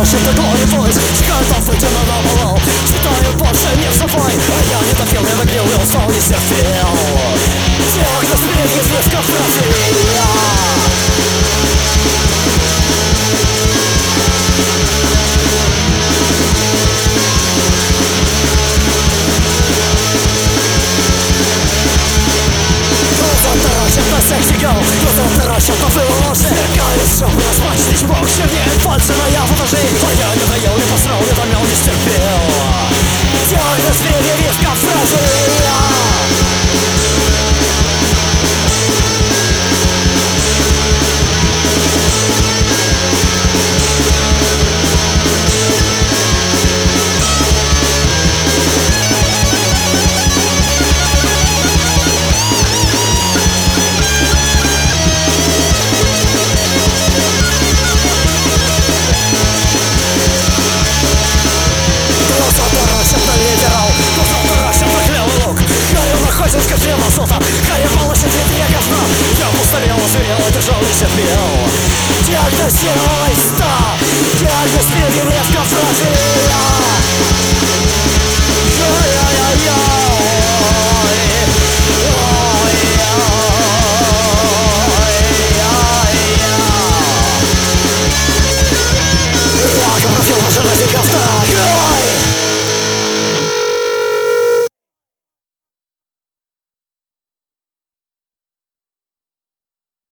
Слышит такой войс, скальпом выйдено на повал. Читаю больше не вставай, а я не допил, не выпил, и устал, не стерпел. Диагноз мне известка фразы. Сексигал, глаза таращат на выложи. Сверкает все, прозрачный чмок, чернеет пальцы на я фотожи. А я не доел, не посрал, не домел, не стерпел. Диагноз перевивка фразы. Скажи масота, хаевалась от ветряка сна. Я постарел, озверел, и держал не терпел. Диагноз сила, диагноз перевивка фразы.